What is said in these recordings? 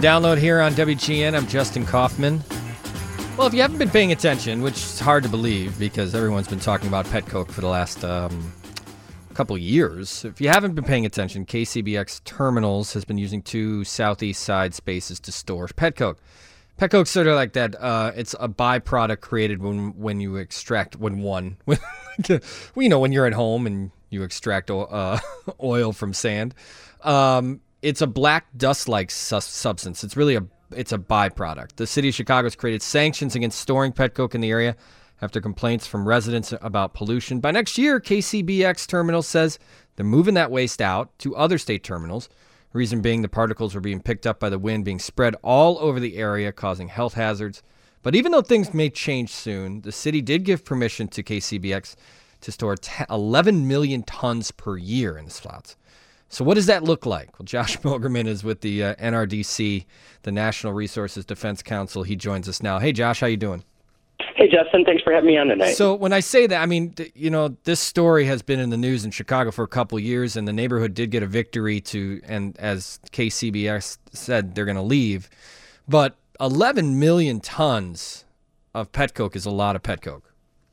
Download here on WGN. I'm Justin Kaufman. Well, if you haven't been paying attention, which is hard to believe because everyone's been talking about Petcoke for the last couple years. If you haven't been paying attention, KCBX Terminals has been using 2 southeast side spaces to store Petcoke. Petcoke's sort of like that. It's a byproduct created when you extract when you're at home and you extract oil from sand. It's a black dust-like substance. It's really it's a byproduct. The city of Chicago has created sanctions against storing Petcoke in the area after complaints from residents about pollution. By next year, KCBX Terminal says they're moving that waste out to other state terminals. Reason being the particles were being picked up by the wind, being spread all over the area, causing health hazards. But even though things may change soon, the city did give permission to KCBX to store 11 million tons per year in the slots. So what does that look like? Well, Josh Milgerman is with the NRDC, the National Resources Defense Council. He joins us now. Hey, Josh, how you doing? Hey, Justin. Thanks for having me on tonight. So when I say that, I mean, this story has been in the news in Chicago for a couple of years, and the neighborhood did get a victory and as KCBX said, they're going to leave. But 11 million tons of Petcoke is a lot of Petcoke.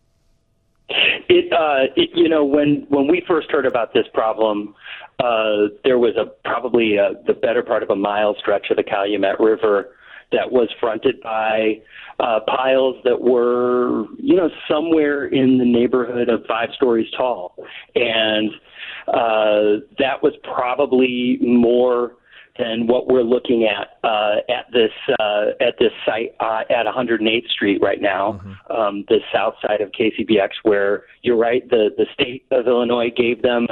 When we first heard about this problem, there was probably the better part of a mile stretch of the Calumet River that was fronted by piles that were, somewhere in the neighborhood of 5 stories tall. And that was probably more than what we're looking at this site at 108th Street right now, the south side of KCBX, where you're right, the state of Illinois gave them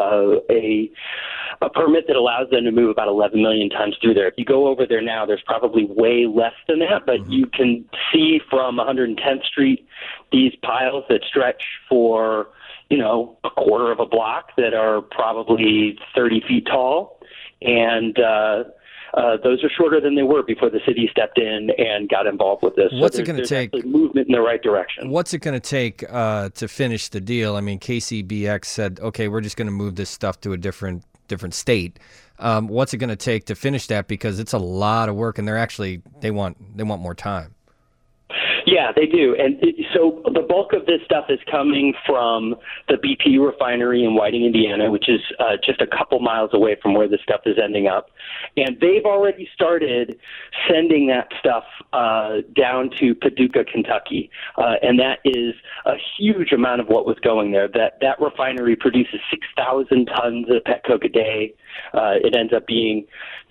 a permit that allows them to move about 11 million tons through there. If you go over there now, there's probably way less than that, but you can see from 110th Street these piles that stretch for, a quarter of a block that are probably 30 feet tall. And those are shorter than they were before the city stepped in and got involved with this. What's it going to take? Movement in the right direction. What's it going to take to finish the deal? I mean, KCBX said, okay, we're just going to move this stuff to a different state. What's it going to take to finish that? Because it's a lot of work, and they want more time. Yeah, they do. And so the bulk of this stuff is coming from the BP refinery in Whiting, Indiana, which is just a couple miles away from where the stuff is ending up. And they've already started sending that stuff down to Paducah, Kentucky. And that is a huge amount of what was going there. That refinery produces 6,000 tons of Petcoke a day. It ends up being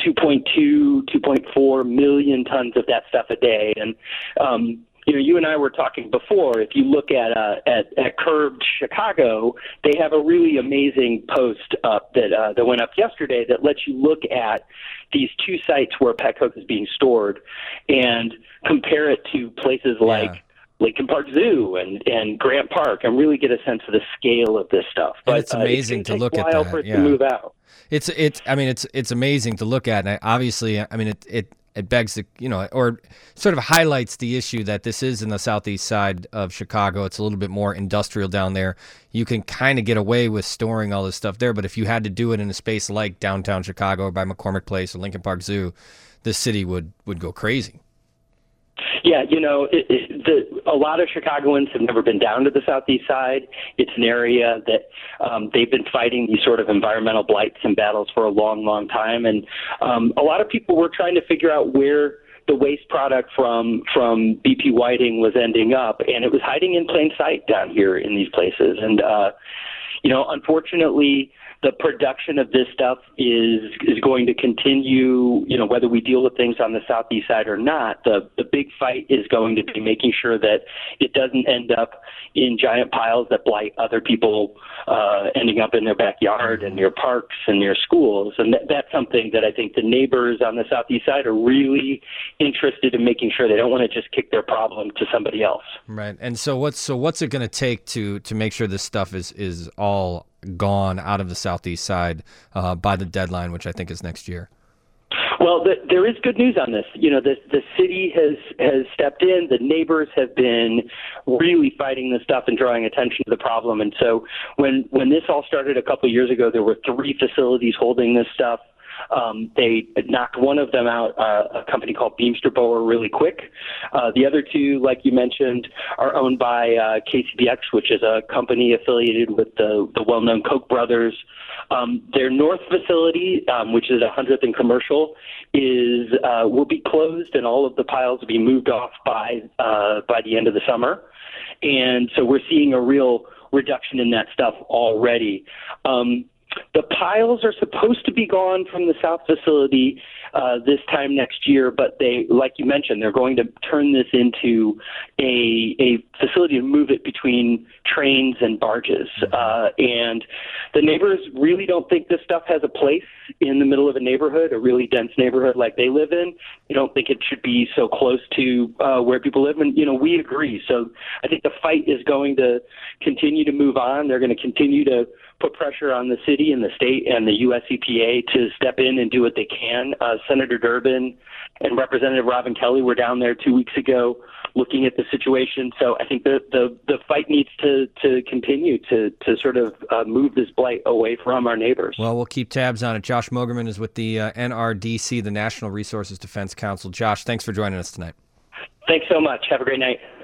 2.4 million tons of that stuff a day. And you and I were talking before. If you look at Curbed Chicago, they have a really amazing post up that went up yesterday that lets you look at these 2 sites where Petcoke is being stored and compare it to places like Lincoln Park Zoo and Grant Park, and really get a sense of the scale of this stuff. But it's amazing to look at that. For it to move out. It's amazing to look at, and obviously, it begs the, or sort of highlights the issue that this is in the southeast side of Chicago. It's a little bit more industrial down there. You can kind of get away with storing all this stuff there, but if you had to do it in a space like downtown Chicago or by McCormick Place or Lincoln Park Zoo, the city would go crazy. Yeah, a lot of Chicagoans have never been down to the southeast side. It's an area that they've been fighting these sort of environmental blights and battles for a long, long time. And a lot of people were trying to figure out where the waste product from BP Whiting was ending up, and it was hiding in plain sight down here in these places. And, unfortunately, the production of this stuff is going to continue, whether we deal with things on the southeast side or not. The big fight is going to be making sure that it doesn't end up in giant piles that blight other people, ending up in their backyard and near parks and near schools. And that's something that I think the neighbors on the southeast side are really interested in making sure. They don't want to just kick their problem to somebody else. Right. And so what's it going to take to make sure this stuff is all gone out of the southeast side by the deadline, which I think is next year? Well, there is good news on this. The city has stepped in. The neighbors have been really fighting this stuff and drawing attention to the problem. And so when this all started a couple of years ago, there were 3 facilities holding this stuff. They knocked one of them out, a company called Beamster Bower, really quick. The other two, like you mentioned, are owned by KCBX, which is a company affiliated with the well-known Koch brothers. Their north facility, which is 100th and Commercial, will be closed, and all of the piles will be moved off by the end of the summer. And so we're seeing a real reduction in that stuff already. The piles are supposed to be gone from the south facility this time next year, but they, like you mentioned, they're going to turn this into a facility to move it between trains and barges. And the neighbors really don't think this stuff has a place in the middle of a neighborhood, a really dense neighborhood like they live in. They don't think it should be so close to where people live. And, we agree. So I think the fight is going to continue to move on. They're going to continue to put pressure on the city and the state and the U.S. EPA to step in and do what they can. Senator Durbin and Representative Robin Kelly were down there 2 weeks ago looking at the situation. So I think the fight needs to continue to sort of move this blight away from our neighbors. Well, we'll keep tabs on it. Josh Mogerman is with the NRDC, the National Resources Defense Council. Josh, thanks for joining us tonight. Thanks so much. Have a great night.